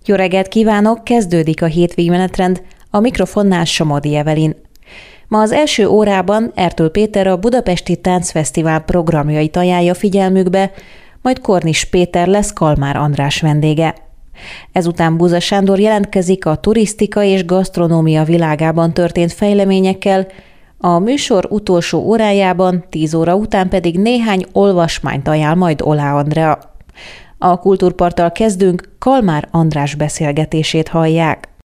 Jó reggelt kívánok! Kezdődik a hétvégmenetrend, a mikrofonnál Somodi Evelin. Ma az első órában Ertl Péter a Budapesti Táncfesztivál programjait ajánlja figyelmükbe, majd Kornis Péter lesz Kalmár András vendége. Ezután Buza Sándor jelentkezik a turisztika és gasztronómia világában történt fejleményekkel, a műsor utolsó órájában, 10 óra után pedig néhány olvasmányt ajánl majd Olá Andrea. A Kultúrparttal kezdünk, Kalmár András beszélgetését hallják.